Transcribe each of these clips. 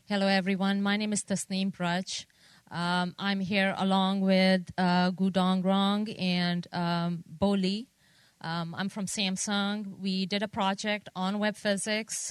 Hello, everyone. My name is Tasneem Prach. I'm here along with Gudong Rong and Bo Lee. I'm from Samsung. We did a project on web physics.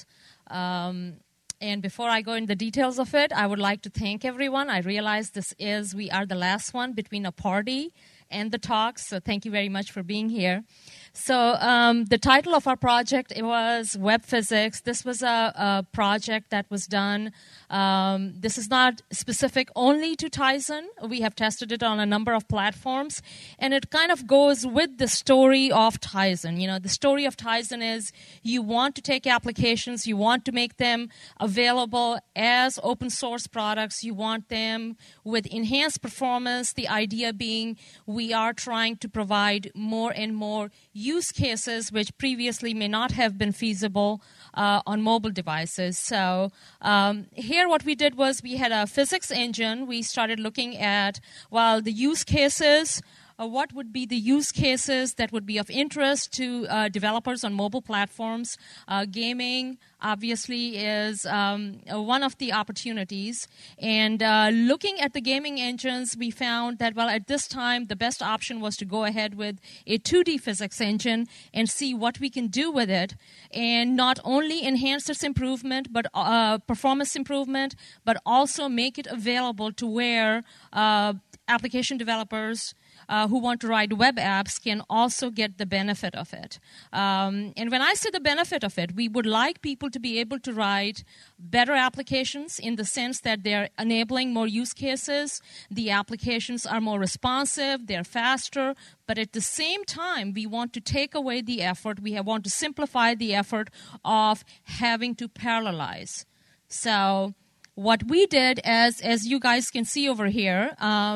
And before I go into the details of it, I would like to thank everyone. I realize we are the last one between a party and the talks, so thank you very much for being here. So the title of our project, it was Web Physics. This was a project that was done. This is not specific only to Tizen. We have tested it on a number of platforms, and it kind of goes with the story of Tizen. You know, the story of Tizen is you want to take applications, you want to make them available as open source products, you want them with enhanced performance, the idea being we are trying to provide more and more use cases which previously may not have been feasible on mobile devices. So here what we did was we had a physics engine. We started looking at, well, the use cases. What would be the use cases that would be of interest to developers on mobile platforms? Gaming, obviously, is one of the opportunities. And looking at the gaming engines, we found that, well, at this time, the best option was to go ahead with a 2D physics engine and see what we can do with it, and not only enhance its improvement, but performance improvement, but also make it available to where application developers who want to write web apps can also get the benefit of it. And when I say the benefit of it, we would like people to be able to write better applications in the sense that they're enabling more use cases, the applications are more responsive, they're faster, but at the same time, we want to take away the effort, want to simplify the effort of having to parallelize. So what we did, as you guys can see over here,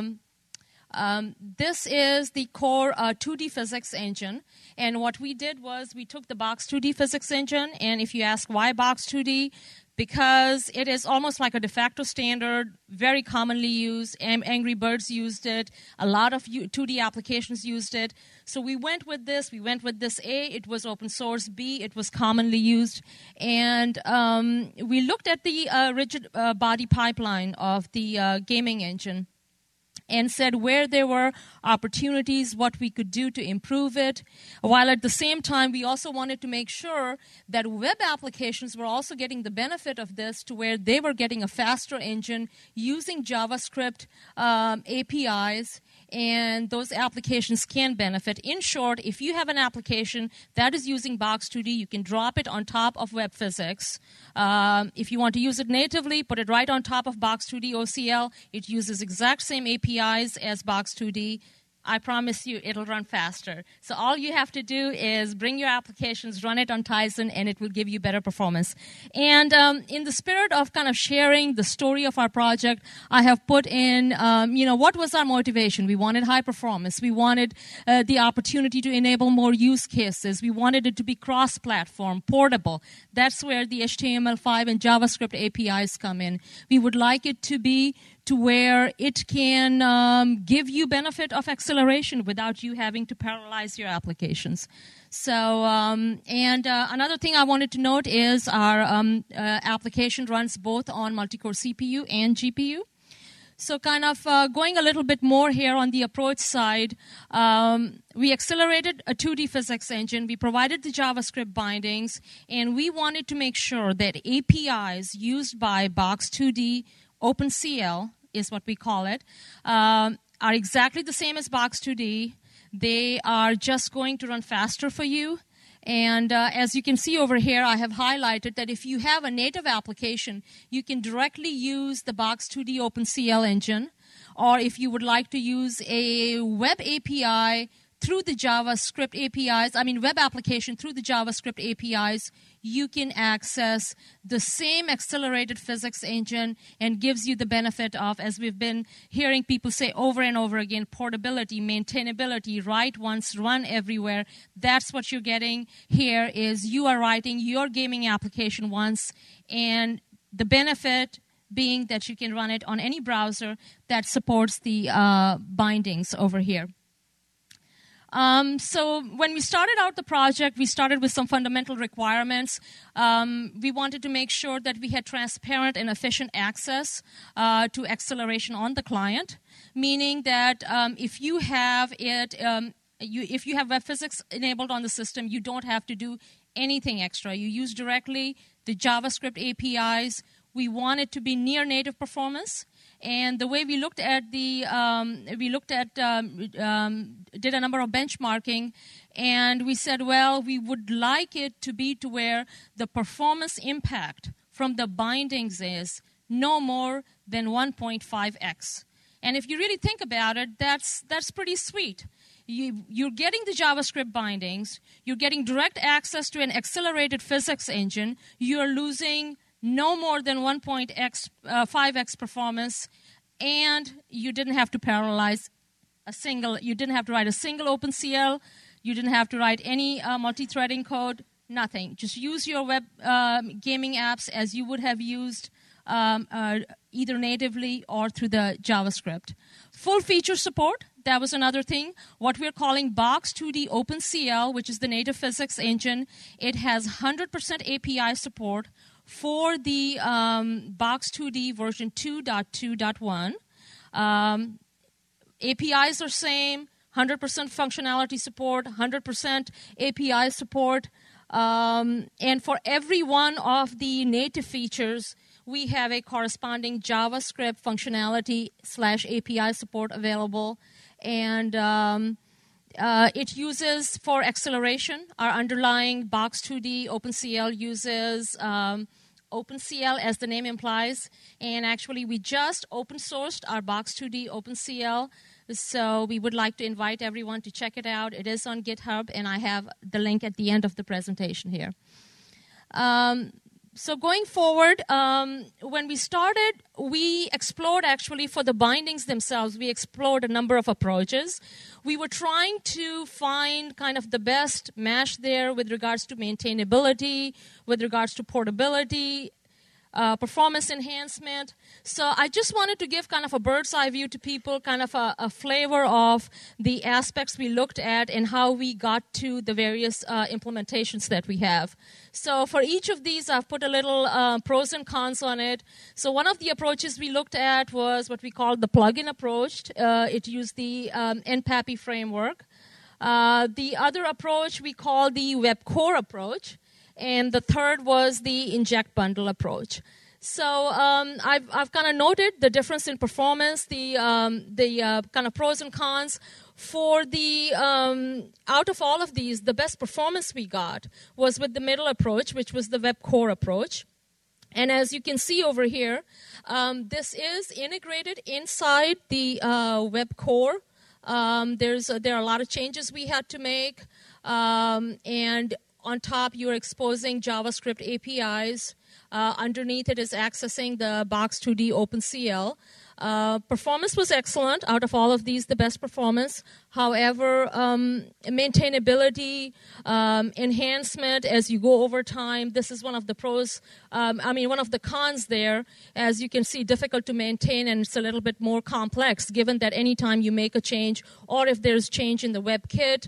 this is the core 2D physics engine. And what we did was we took the Box 2D physics engine. And if you ask why Box 2D, because it is almost like a de facto standard, very commonly used. Angry Birds used it. A lot of 2D applications used it. So we went with this. We went with this. A, it was open source. B, it was commonly used. And we looked at the rigid body pipeline of the gaming engine and said where there were opportunities, what we could do to improve it, while at the same time we also wanted to make sure that web applications were also getting the benefit of this to where they were getting a faster engine using JavaScript APIs, and those applications can benefit. In short, if you have an application that is using Box 2D, you can drop it on top of web physics. If you want to use it natively, put it right on top of Box 2D OCL. It uses exact same APIs as Box 2D. I promise you it'll run faster. So all you have to do is bring your applications, run it on Tizen, and it will give you better performance. And in the spirit of kind of sharing the story of our project, I have put in, what was our motivation? We wanted high performance. We wanted the opportunity to enable more use cases. We wanted it to be cross-platform, portable. That's where the HTML5 and JavaScript APIs come in. We would like it to be to where it can give you benefit of acceleration without you having to parallelize your applications. So, another thing I wanted to note is our application runs both on multi-core CPU and GPU. So kind of going a little bit more here on the approach side, we accelerated a 2D physics engine. We provided the JavaScript bindings, and we wanted to make sure that APIs used by Box 2D OpenCL is what we call it, are exactly the same as Box 2D. They are just going to run faster for you. And as you can see over here, I have highlighted that if you have a native application, you can directly use the Box 2D OpenCL engine. Or if you would like to use a web API through the JavaScript APIs, web application through the JavaScript APIs, you can access the same accelerated physics engine and gives you the benefit of, as we've been hearing people say over and over again, portability, maintainability, write once, run everywhere. That's what you're getting here is you are writing your gaming application once, and the benefit being that you can run it on any browser that supports the bindings over here. So when we started out the project, we started with some fundamental requirements. We wanted to make sure that we had transparent and efficient access to acceleration on the client, meaning that if you have it, if you have web physics enabled on the system, you don't have to do anything extra. You use directly the JavaScript APIs. We want it to be near native performance. And the way we looked at did a number of benchmarking, and we said, well, we would like it to be to where the performance impact from the bindings is no more than 1.5x. And if you really think about it, that's pretty sweet. You're getting the JavaScript bindings, you're getting direct access to an accelerated physics engine, you're losing no more than 1.5x performance, and you didn't have to you didn't have to write a single OpenCL, you didn't have to write any multi-threading code, nothing. Just use your web gaming apps as you would have used either natively or through the JavaScript. Full feature support, that was another thing. What we're calling Box2D OpenCL, which is the native physics engine, it has 100% API support for the Box2D version 2.2.1. APIs are same, 100% functionality support, 100% API support. And for every one of the native features, we have a corresponding JavaScript functionality / API support available. And it uses, for acceleration, our underlying Box2D OpenCL uses OpenCL as the name implies. And actually, we just open sourced our Box2D OpenCL. So we would like to invite everyone to check it out. It is on GitHub, and I have the link at the end of the presentation here. So going forward, when we started, we explored actually for the bindings themselves, we explored a number of approaches. We were trying to find kind of the best mesh there with regards to maintainability, with regards to portability, performance enhancement. So I just wanted to give kind of a bird's eye view to people, kind of a flavor of the aspects we looked at and how we got to the various implementations that we have. So for each of these, I've put a little pros and cons on it. So one of the approaches we looked at was what we called the plugin approach. It used the NPAPI framework. The other approach we call the web core approach. And the third was the inject bundle approach. So I've kind of noted the difference in performance, the kind of pros and cons. For the out of all of these, the best performance we got was with the middle approach, which was the web core approach. And as you can see over here, this is integrated inside the web core. There are a lot of changes we had to make, and on top, you're exposing JavaScript APIs. Underneath it is accessing the Box2D OpenCL. Performance was excellent. Out of all of these, the best performance. However, maintainability, enhancement as you go over time, this is one of the pros. One of the cons there, as you can see, difficult to maintain, and it's a little bit more complex, given that anytime you make a change, or if there's change in the WebKit,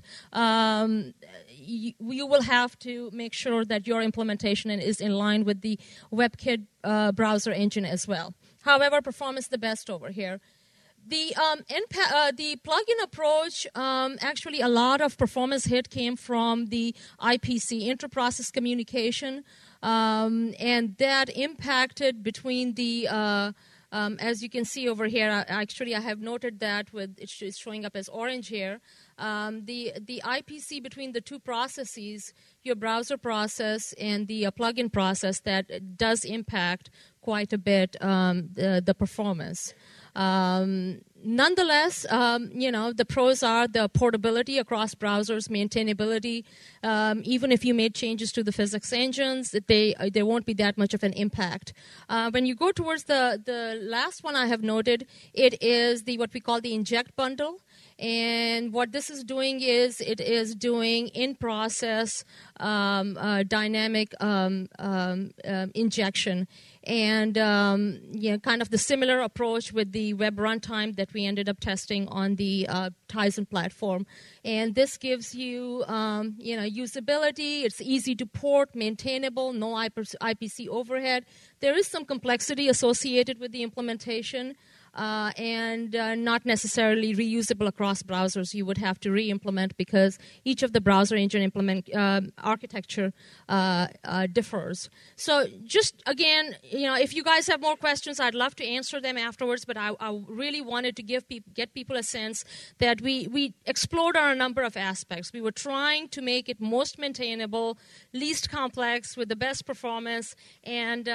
you will have to make sure that your implementation is in line with the WebKit browser engine as well. However, performance the best over here. The plugin approach, actually a lot of performance hit came from the IPC, inter-process communication, and that impacted between the as you can see over here, actually I have noted that it's showing up as orange here. The IPC between the two processes, your browser process and the plugin process, that does impact quite a bit the performance. Nonetheless, the pros are the portability across browsers, maintainability. Even if you made changes to the physics engines, they won't be that much of an impact. When you go towards the last one I have noted, it is what we call the inject bundle. And what this is doing is it is doing in-process dynamic injection. and kind of the similar approach with the web runtime that we ended up testing on the Tizen platform. And this gives you, usability. It's easy to port, maintainable, no IPC overhead. There is some complexity associated with the implementation. And not necessarily reusable across browsers. You would have to re-implement because each of the browser engine architecture differs. So just again, if you guys have more questions, I'd love to answer them afterwards, but I really wanted to get people a sense that we explored on a number of aspects. We were trying to make it most maintainable, least complex, with the best performance, and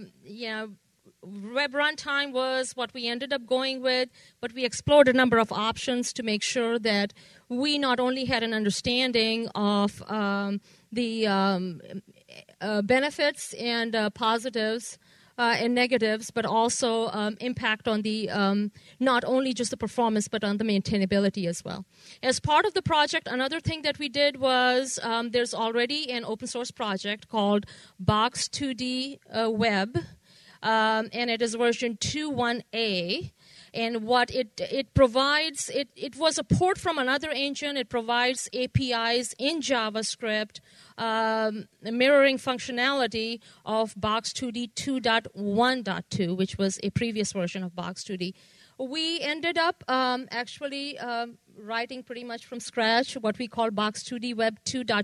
web runtime was what we ended up going with, but we explored a number of options to make sure that we not only had an understanding of the benefits and positives and negatives, but also impact on the not only just the performance, but on the maintainability as well. As part of the project, another thing that we did was there's already an open source project called Box2D Web. And it is version 2.1a. And what it provides, it was a port from another engine. It provides APIs in JavaScript, mirroring functionality of Box2D 2.1.2, which was a previous version of Box2D. We ended up actually writing pretty much from scratch what we call Box2D Web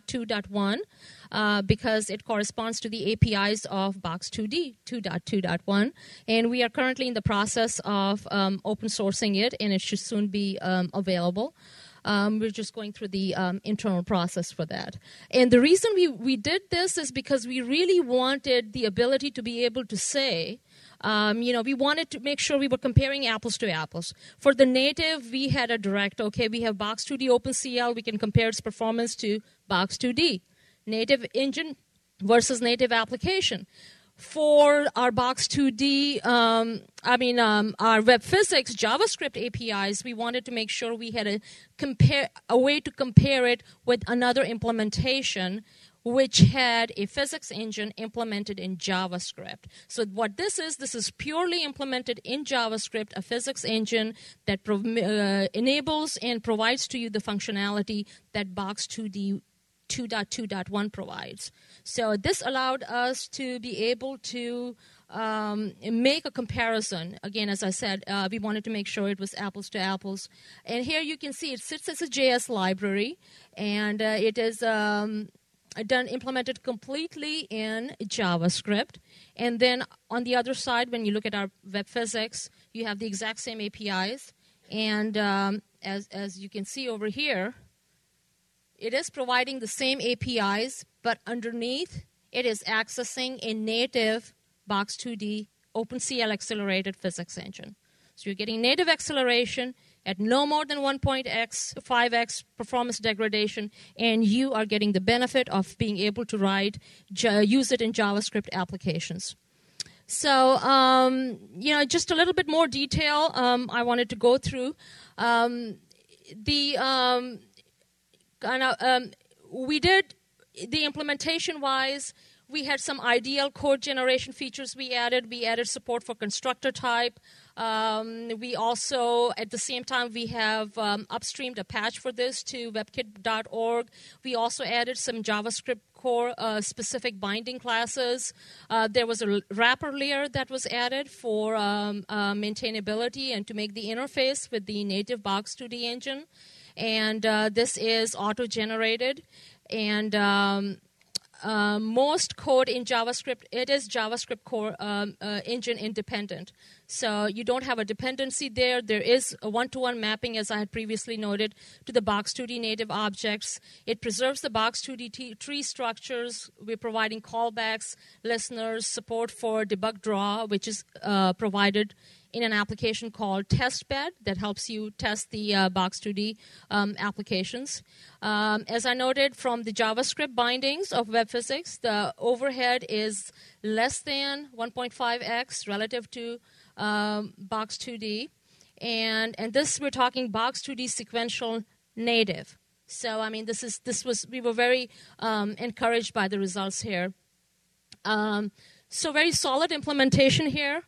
2.2.1 because it corresponds to the APIs of Box2D 2.2.1. And we are currently in the process of open sourcing it, and it should soon be available. We're just going through the internal process for that. And the reason we did this is because we really wanted the ability to be able to say, we wanted to make sure we were comparing apples to apples. For the native, we had a direct, we have Box2D OpenCL, we can compare its performance to Box2D. Native engine versus native application. For our Box2D, our web physics JavaScript APIs, we wanted to make sure we had a way to compare it with another implementation which had a physics engine implemented in JavaScript. So what this is purely implemented in JavaScript, a physics engine that enables and provides to you the functionality that Box2D 2.2.1 provides. So this allowed us to be able to make a comparison. Again, as I said, we wanted to make sure it was apples to apples. And here you can see it sits as a JS library, and it is implemented completely in JavaScript. And then on the other side, when you look at our web physics, you have the exact same APIs. And as you can see over here, it is providing the same APIs, but underneath it is accessing a native Box2D OpenCL accelerated physics engine. So you're getting native acceleration at no more than 1.5x performance degradation, and you are getting the benefit of being able to use it in JavaScript applications. So, just a little bit more detail I wanted to go through. We did the implementation-wise. We had some ideal code generation features we added. We added support for constructor type. We also, at the same time, we have upstreamed a patch for this to webkit.org. We also added some JavaScript core specific binding classes. There was a wrapper layer that was added for maintainability and to make the interface with the native Box2D engine. And this is auto-generated. And most code in JavaScript, it is JavaScript core engine independent. So you don't have a dependency there. There is a one-to-one mapping, as I had previously noted, to the Box2D native objects. It preserves the Box2D tree structures. We're providing callbacks, listeners, support for debug draw, which is provided in an application called TestBed that helps you test the Box2D applications. As I noted from the JavaScript bindings of web physics, the overhead is less than 1.5x relative to Box2D. And this, we're talking Box2D sequential native. So, we were very encouraged by the results here. So very solid implementation here.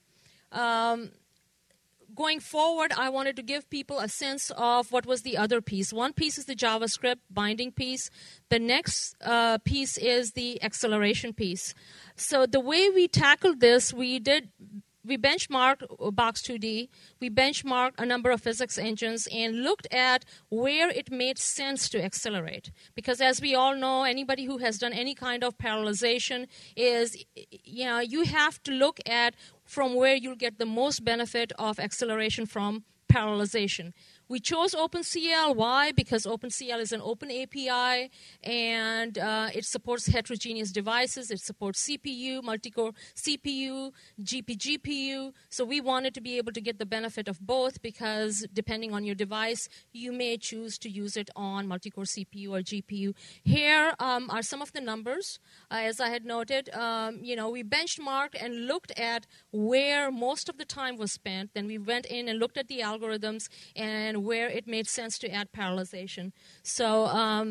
Going forward, I wanted to give people a sense of what was the other piece. One piece is the JavaScript binding piece. The next piece is the acceleration piece. So the way we tackled this, we benchmarked Box2D, we benchmarked a number of physics engines and looked at where it made sense to accelerate. Because as we all know, anybody who has done any kind of parallelization is, you have to look at from where you'll get the most benefit of acceleration from parallelization. We chose OpenCL. Why? Because OpenCL is an open API, and it supports heterogeneous devices. It supports CPU, multi-core CPU, GPU. So we wanted to be able to get the benefit of both, because depending on your device, you may choose to use it on multi-core CPU or GPU. Here are some of the numbers. As I had noted, we benchmarked and looked at where most of the time was spent. Then we went in and looked at the algorithms and where it made sense to add parallelization. So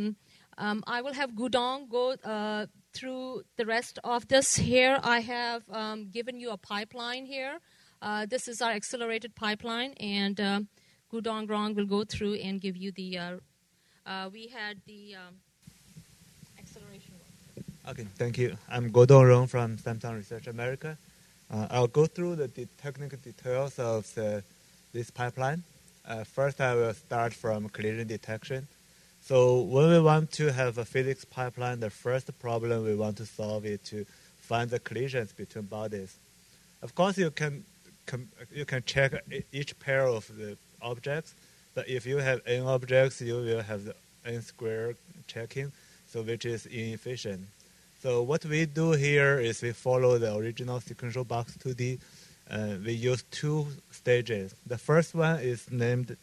I will have Gudong go through the rest of this. Here I have given you a pipeline here. This is our accelerated pipeline, and Gudong Rong will go through and give you the, we had the acceleration one. Okay, thank you. I'm Godong Rong from Samsung Research America. I'll go through the technical details of this pipeline. First, I will start from collision detection. So when we want to have a physics pipeline, the first problem we want to solve is to find the collisions between bodies. Of course, you can check each pair of the objects, but if you have n objects, you will have the n square checking, so which is inefficient. So what we do here is we follow the original sequential Box2D. We use two stages. The first one is named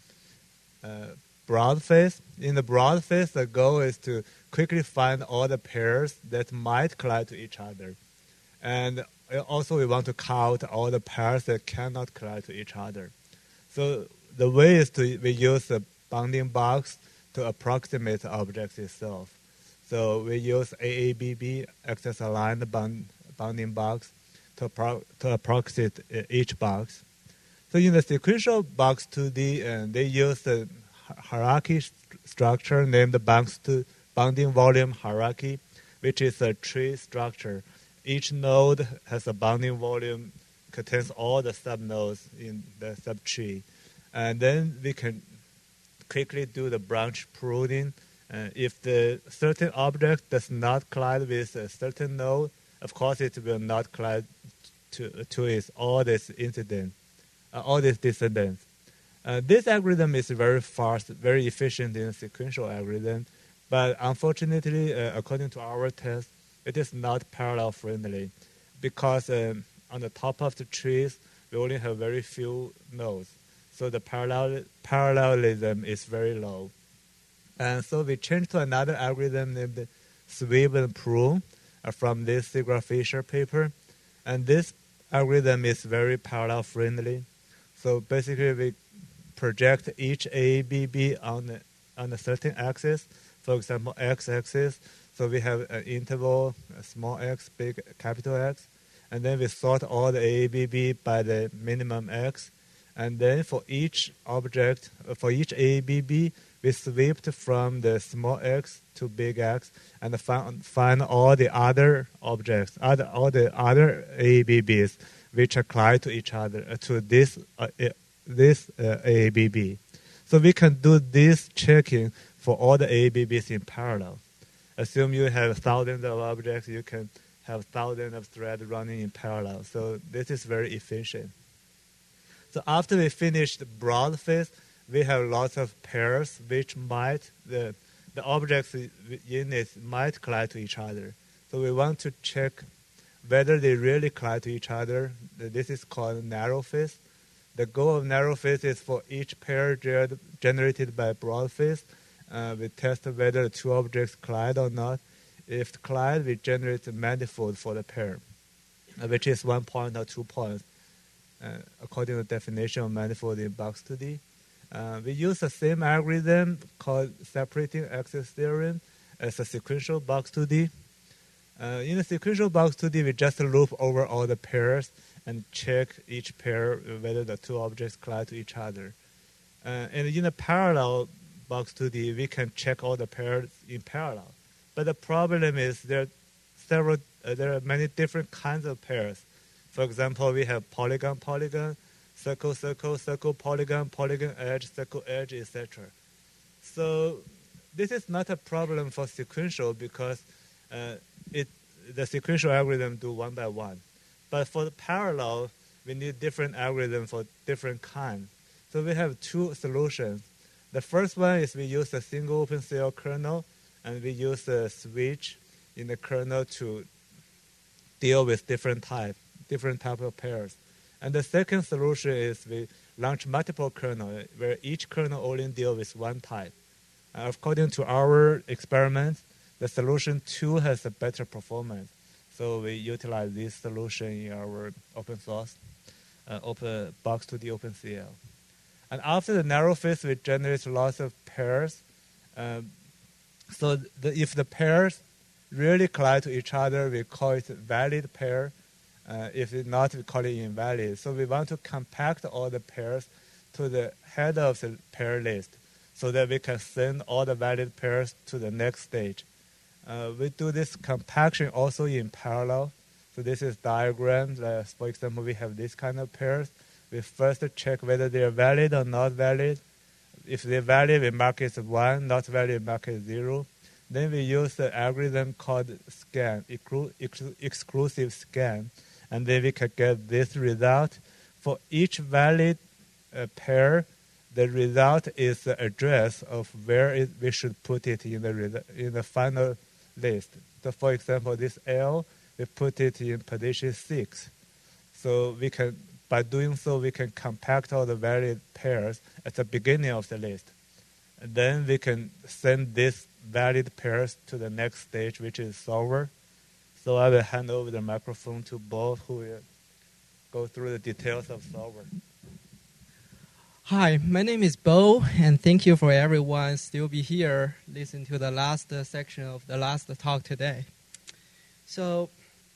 broad phase. In the broad phase, the goal is to quickly find all the pairs that might collide to each other. And also we want to count all the pairs that cannot collide to each other. So the way is we use the bounding box to approximate the object itself. So we use AABB, access-aligned bounding box, to approximate each box. So in the sequential Box2D, they use the hierarchy structure named bounding volume hierarchy, which is a tree structure. Each node has a bounding volume, contains all the subnodes in the subtree. And then we can quickly do the branch pruning. If the certain object does not collide with a certain node, of course it will not collide to all these descendants. This algorithm is very fast, very efficient in a sequential algorithm, but unfortunately, according to our test, it is not parallel friendly, because on the top of the trees, we only have very few nodes. So the parallelism is very low. And so we changed to another algorithm named sweep and prune from this Sigra-Fisher paper. And this algorithm is very parallel friendly. So basically we project each AABB on a certain axis, for example, x-axis. So we have an interval, a small x, big capital X. And then we sort all the AABB by the minimum x. And then for each object, for each AABB, we swept from the small x to big X and find all the other objects, all the other AABBs which are collide to each other, to this AABB. So we can do this checking for all the AABBs in parallel. Assume you have thousands of objects, you can have thousands of threads running in parallel. So this is very efficient. So after we finish the broad phase, we have lots of pairs which might, the objects in it might collide to each other. So we want to check whether they really collide to each other. This is called narrow phase. The goal of narrow phase is for each pair generated by broad phase, we test whether the two objects collide or not. If collide, we generate a manifold for the pair, which is 1 point or 2 points, according to the definition of manifold in Box2D. We use the same algorithm called separating axis theorem as a sequential Box2D. In the sequential box2D, we just loop over all the pairs and check each pair whether the two objects collide to each other. And in the parallel box2D, we can check all the pairs in parallel. But the problem is there are many different kinds of pairs. For example, we have polygon, polygon, circle, circle, circle, polygon, polygon, edge, circle, edge, etc. So this is not a problem for sequential because the sequential algorithm do one by one. But for the parallel, we need different algorithm for different kinds. So we have two solutions. The first one is we use a single OpenCL kernel, and we use a switch in the kernel to deal with different type of pairs. And the second solution is we launch multiple kernels, where each kernel only deals with one type. According to our experiments, the solution 2 has a better performance. So we utilize this solution in our open source, open box2D OpenCL. And after the narrow phase, we generate lots of pairs. If the pairs really collide to each other, we call it valid pair. If it's not, we call it invalid. So we want to compact all the pairs to the head of the pair list so that we can send all the valid pairs to the next stage. We do this compaction also in parallel. So this is diagram. For example, we have this kind of pairs. We first check whether they are valid or not valid. If they're valid, we mark it 1. Not valid, we mark it 0. Then we use the algorithm called scan, exclusive scan. And then we can get this result. For each valid pair, the result is the address of where we should put it in the final list. So for example, this L, we put it in position 6. So by doing so, we can compact all the valid pairs at the beginning of the list. And then we can send these valid pairs to the next stage, which is solver. So I will hand over the microphone to Bob, who will go through the details of solver. Hi, my name is Bo, and thank you for everyone still be here listening to the last section of the last talk today. So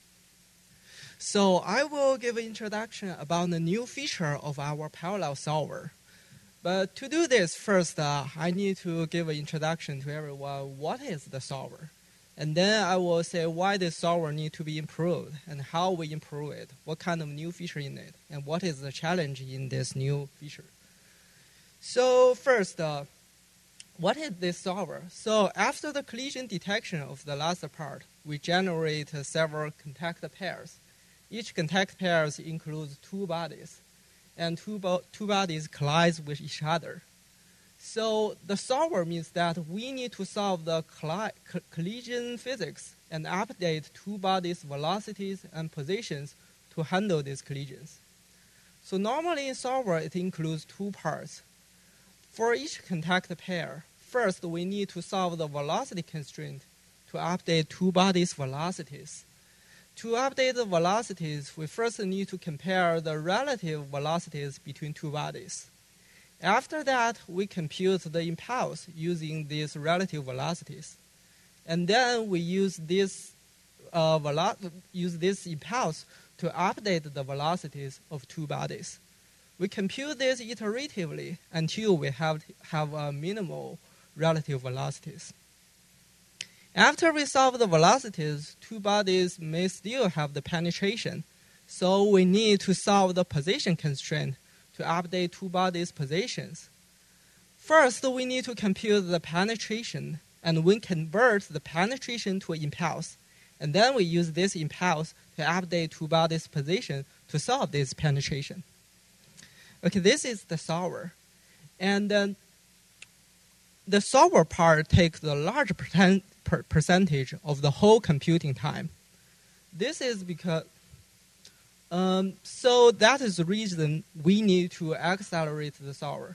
I will give an introduction about the new feature of our parallel solver. But to do this, first I need to give an introduction to everyone. What is the solver? And then I will say why this solver needs to be improved and how we improve it, what kind of new feature in it, and what is the challenge in this new feature. So first, what is this solver? So after the collision detection of the last part, we generate several contact pairs. Each contact pairs includes two bodies, and two bodies collide with each other. So the solver means that we need to solve the collision physics and update two bodies' velocities and positions to handle these collisions. So normally in solver, it includes two parts. For each contact pair, first we need to solve the velocity constraint to update two bodies' velocities. To update the velocities, we first need to compare the relative velocities between two bodies. After that, we compute the impulse using these relative velocities. And then we use this impulse to update the velocities of two bodies. We compute this iteratively until we have minimal relative velocities. After we solve the velocities, two bodies may still have the penetration. So we need to solve the position constraint to update two bodies' positions. First, we need to compute the penetration, and we convert the penetration to an impulse. And then we use this impulse to update two bodies' position to solve this penetration. Okay, this is the solver. And then the solver part takes the large percentage of the whole computing time. This is because so that is the reason we need to accelerate the solver.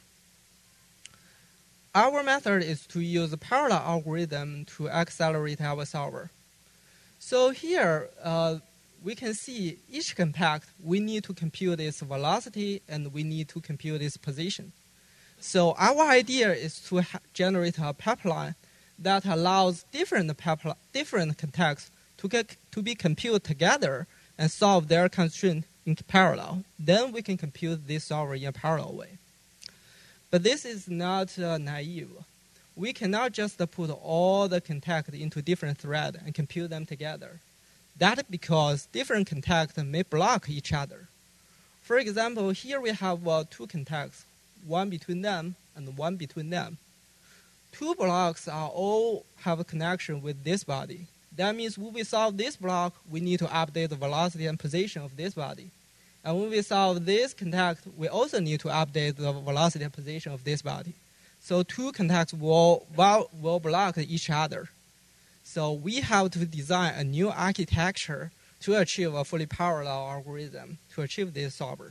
Our method is to use a parallel algorithm to accelerate our solver. So here we can see each compact, we need to compute its velocity and we need to compute its position. So our idea is to generate a pipeline that allows different contacts to be computed together and solve their constraint in parallel. Then we can compute this solver in a parallel way. But this is not naive. We cannot just put all the contacts into different threads and compute them together. That's because different contacts may block each other. For example, here we have two contacts, one between them and one between them. Two blocks are all have a connection with this body. That means when we solve this block, we need to update the velocity and position of this body. And when we solve this contact, we also need to update the velocity and position of this body. So two contacts will block each other. So we have to design a new architecture to achieve a fully parallel algorithm to achieve this solver.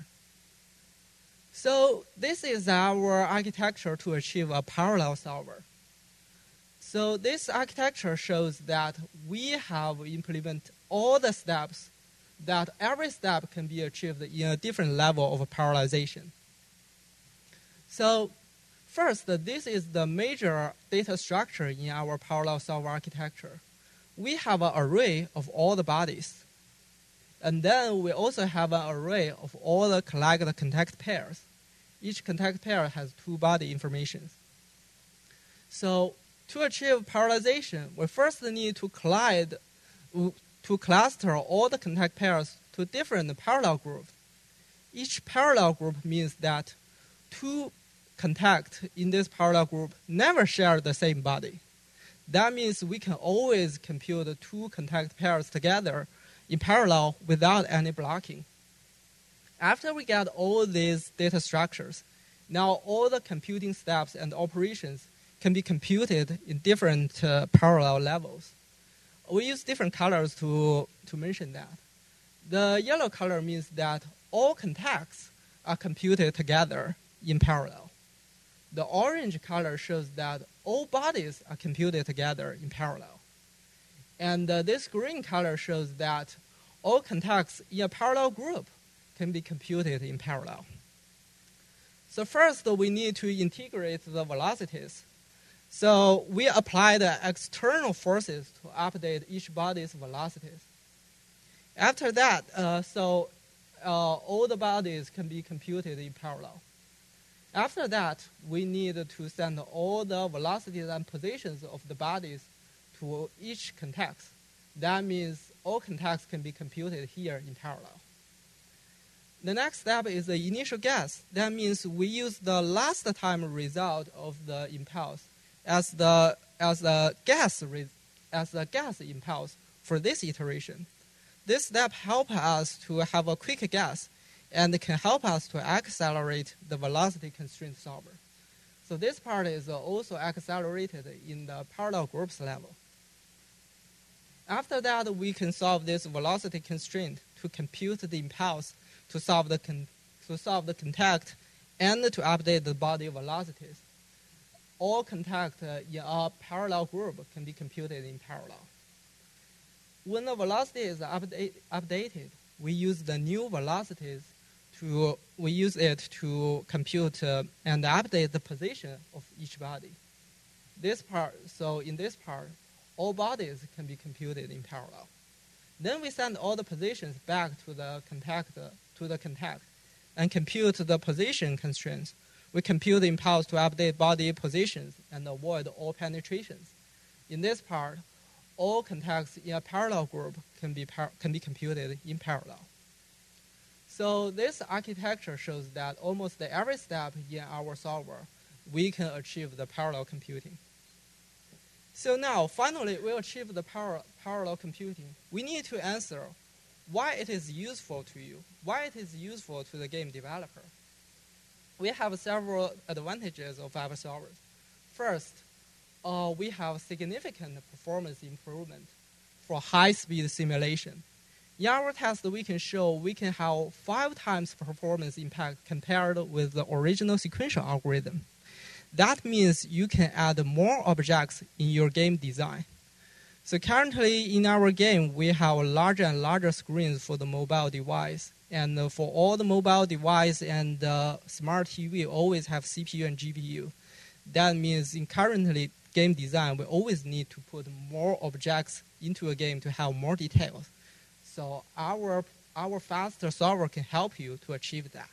So this is our architecture to achieve a parallel solver. So this architecture shows that we have implemented all the steps, that every step can be achieved in a different level of parallelization. So first, this is the major data structure in our parallel solver architecture. We have an array of all the bodies. And then we also have an array of all the collected contact pairs. Each contact pair has two body information. So to achieve parallelization, we first need to cluster all the contact pairs to different parallel groups. Each parallel group means that two contacts in this parallel group never share the same body. That means we can always compute two contact pairs together in parallel without any blocking. After we get all these data structures, now all the computing steps and operations can be computed in different parallel levels. We use different colors to mention that. The yellow color means that all contacts are computed together in parallel. The orange color shows that all bodies are computed together in parallel. And this green color shows that all contacts in a parallel group can be computed in parallel. So first, we need to integrate the velocities. So we apply the external forces to update each body's velocities. After that, all the bodies can be computed in parallel. After that, we need to send all the velocities and positions of the bodies to each contact. That means all contacts can be computed here in parallel. The next step is the initial guess. That means we use the last time result of the impulse as the guess impulse for this iteration. This step helps us to have a quick guess and can help us to accelerate the velocity constraint solver. So this part is also accelerated in the parallel groups level. After that, we can solve this velocity constraint to compute the impulse to solve the contact and to update the body velocities. All contacts in a parallel group can be computed in parallel. When the velocity is updated, we use the new velocities to compute and update the position of each body. In this part, all bodies can be computed in parallel. Then we send all the positions back to the contact and compute the position constraints. We compute the impulse to update body positions and avoid all penetrations. In this part, all contacts in a parallel group can be computed in parallel. So this architecture shows that almost every step in our solver, we can achieve the parallel computing. So now, finally, we achieve the parallel computing. We need to answer why it is useful to you, why it is useful to the game developer. We have several advantages of our solvers. First, we have significant performance improvement for high-speed simulation. In our test, we can show we can have 5 times performance impact compared with the original sequential algorithm. That means you can add more objects in your game design. So currently in our game, we have larger and larger screens for the mobile device. And for all the mobile device and smart TV, always have CPU and GPU. That means currently game design, we always need to put more objects into a game to have more details. So our faster solver can help you to achieve that.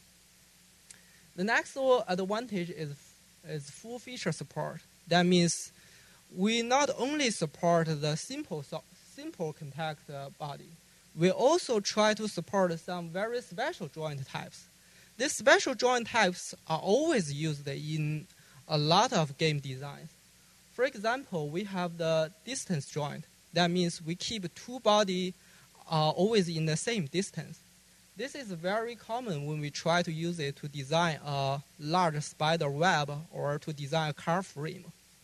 The next advantage is full feature support. That means we not only support the simple contact body, we also try to support some very special joint types. These special joint types are always used in a lot of game designs. For example, we have the distance joint. That means we keep two bodies always in the same distance. This is very common when we try to use it to design a large spider web or to design a car frame.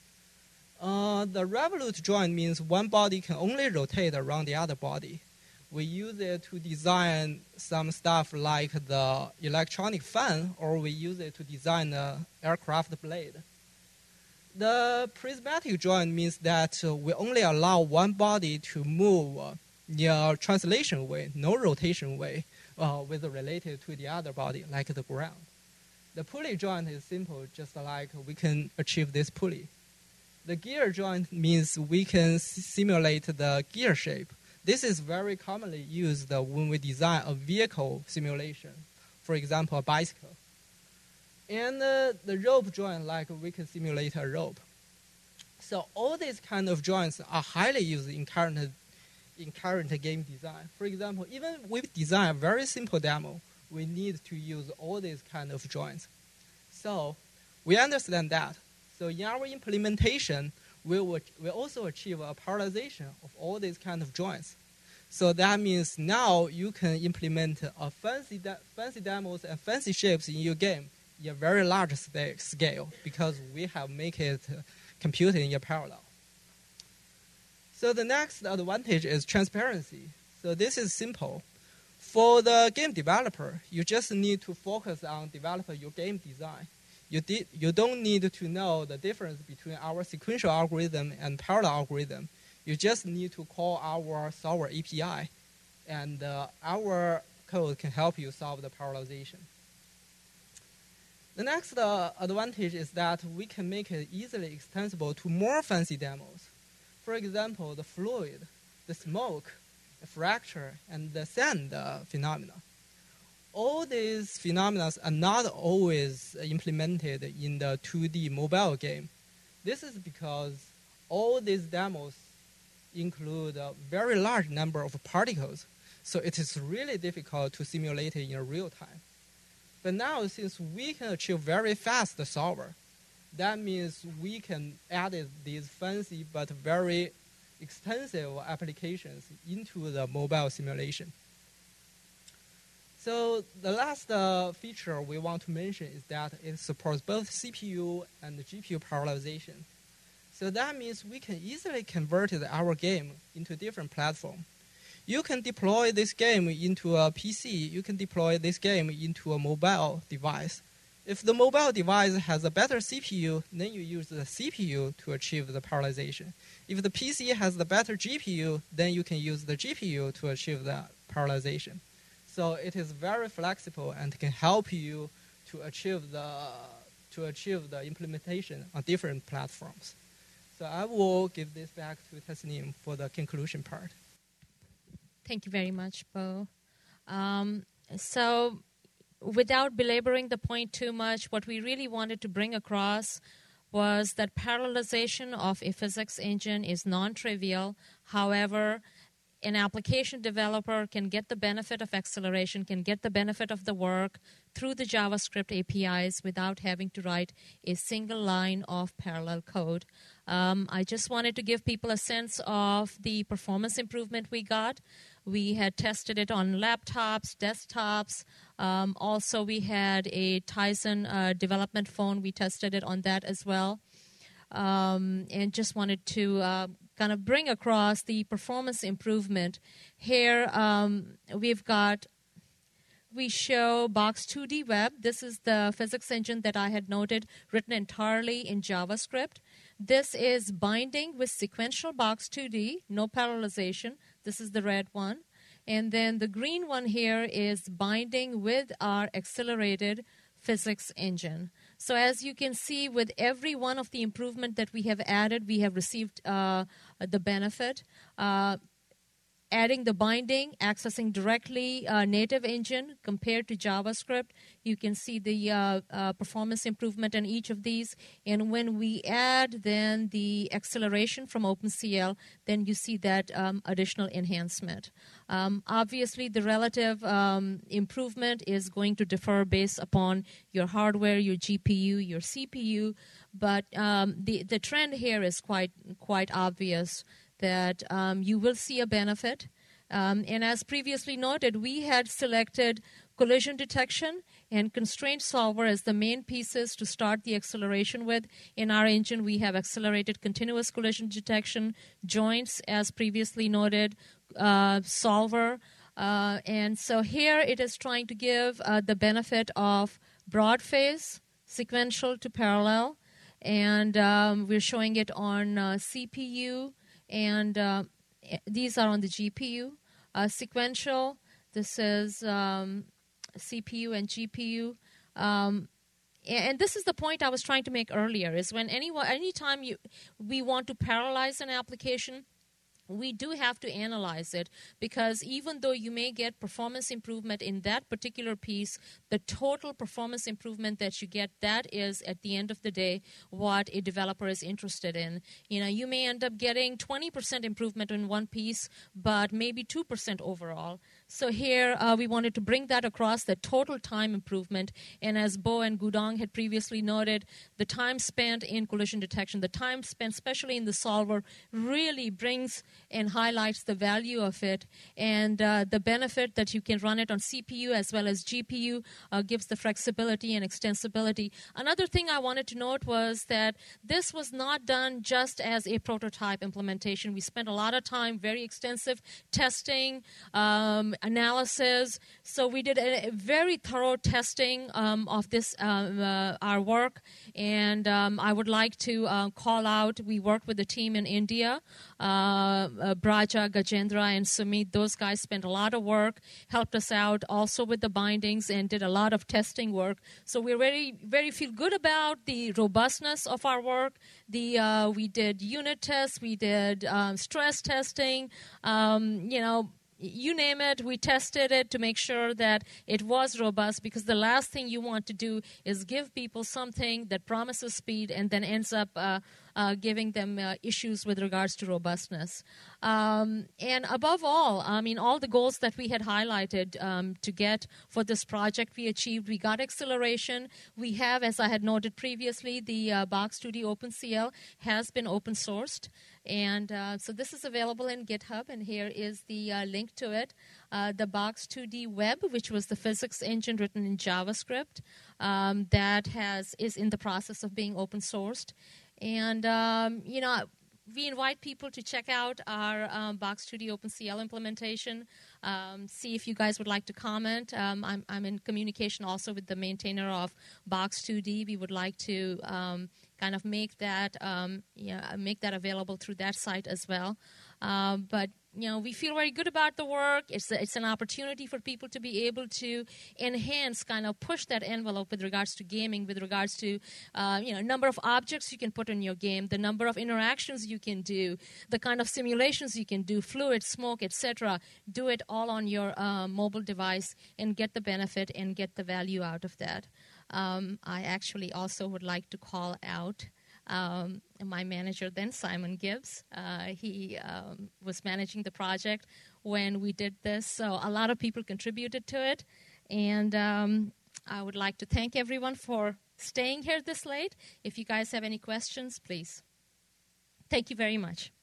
The revolute joint means one body can only rotate around the other body. We use it to design some stuff like the electronic fan, or we use it to design the aircraft blade. The prismatic joint means that we only allow one body to move in a translation way, no rotation way, with related to the other body, like the ground. The pulley joint is simple, just like we can achieve this pulley. The gear joint means we can simulate the gear shape. This is very commonly used when we design a vehicle simulation, for example, a bicycle. And the rope joint, like we can simulate a rope. So all these kind of joints are highly used in current game design. For example, even we design a very simple demo, we need to use all these kind of joints. So we understand that. So in our implementation, we also achieve a parallelization of all these kind of joints. So that means now you can implement a fancy demos and fancy shapes in your game in a very large scale because we have make it computing in parallel. So the next advantage is transparency. So this is simple. For the game developer, you just need to focus on developing your game design. You don't need to know the difference between our sequential algorithm and parallel algorithm. You just need to call our solver API, and our code can help you solve the parallelization. The next advantage is that we can make it easily extensible to more fancy demos. For example, the fluid, the smoke, the fracture, and the sand phenomena. All these phenomena are not always implemented in the 2D mobile game. This is because all these demos include a very large number of particles, so it is really difficult to simulate it in real time. But now, since we can achieve very fast solver, that means we can add these fancy but very expensive applications into the mobile simulation. So the last feature we want to mention is that it supports both CPU and GPU parallelization. So that means we can easily convert our game into different platforms. You can deploy this game into a PC. You can deploy this game into a mobile device. If the mobile device has a better CPU, then you use the CPU to achieve the parallelization. If the PC has the better GPU, then you can use the GPU to achieve the parallelization. So it is very flexible and can help you to achieve the implementation on different platforms. So I will give this back to Tasnim for the conclusion part. Thank you very much, Bo. So without belaboring the point too much, what we really wanted to bring across was that parallelization of a physics engine is non-trivial. However, an application developer can get the benefit of acceleration, can get the benefit of the work through the JavaScript APIs without having to write a single line of parallel code. I just wanted to give people a sense of the performance improvement we got. We had tested it on laptops, desktops. Also, we had a Tizen development phone. We tested it on that as well. And just wanted to kind of bring across the performance improvement. Here we show Box 2D Web. This is the physics engine that I had noted, written entirely in JavaScript. This is binding with sequential Box 2D, no parallelization. This is the red one. And then the green one here is binding with our accelerated physics engine. So as you can see, with every one of the improvement that we have added, we have received the benefit. Adding the binding, accessing directly native engine compared to JavaScript, you can see the performance improvement in each of these. And when we add then the acceleration from OpenCL, then you see that additional enhancement. Obviously, the relative improvement is going to differ based upon your hardware, your GPU, your CPU, but the trend here is quite obvious that you will see a benefit. And as previously noted, we had selected collision detection and constraint solver as the main pieces to start the acceleration with. In our engine, we have accelerated continuous collision detection, joints, as previously noted, solver. And so here it is trying to give the benefit of broad phase, sequential to parallel, and we're showing it on CPU, and these are on the GPU. Sequential, this is CPU and GPU. And this is the point I was trying to make earlier, is when anytime we want to parallelize an application, we do have to analyze it, because even though you may get performance improvement in that particular piece, the total performance improvement that you get, that is at the end of the day what a developer is interested in. You may end up getting 20% improvement in one piece, but maybe 2% overall. So here we wanted to bring that across, the total time improvement. And as Bo and Gudong had previously noted, the time spent in collision detection, the time spent especially in the solver, really brings and highlights the value of it, and the benefit that you can run it on CPU as well as GPU gives the flexibility and extensibility. Another thing I wanted to note was that this was not done just as a prototype implementation. We spent a lot of time, very extensive testing, analysis. So we did a very thorough testing of this, our work, and I would like to call out, we worked with the team in India, Braja, Gajendra, and Sumit. Those guys spent a lot of work, helped us out also with the bindings, and did a lot of testing work. So we're very feel good about the robustness of our work. We did unit tests, we did stress testing, you name it, we tested it to make sure that it was robust, because the last thing you want to do is give people something that promises speed and then ends up giving them issues with regards to robustness. And above all, all the goals that we had highlighted to get for this project, we achieved. We got acceleration. We have, as I had noted previously, the Box2D OpenCL has been open sourced. And so this is available in GitHub, and here is the link to it. The Box2D Web, which was the physics engine written in JavaScript, is in the process of being open sourced. And, we invite people to check out our Box2D OpenCL implementation. See if you guys would like to comment. I'm in communication also with the maintainer of Box2D. We would like to kind of make that available through that site as well. But we feel very good about the work. It's an opportunity for people to be able to enhance, kind of push that envelope with regards to gaming, with regards to number of objects you can put in your game, the number of interactions you can do, the kind of simulations you can do, fluid, smoke, etc. Do it all on your mobile device and get the benefit and get the value out of that. I actually also would like to call out my manager then, Simon Gibbs. He was managing the project when we did this, so a lot of people contributed to it, and I would like to thank everyone for staying here this late. If you guys have any questions, please. Thank you very much.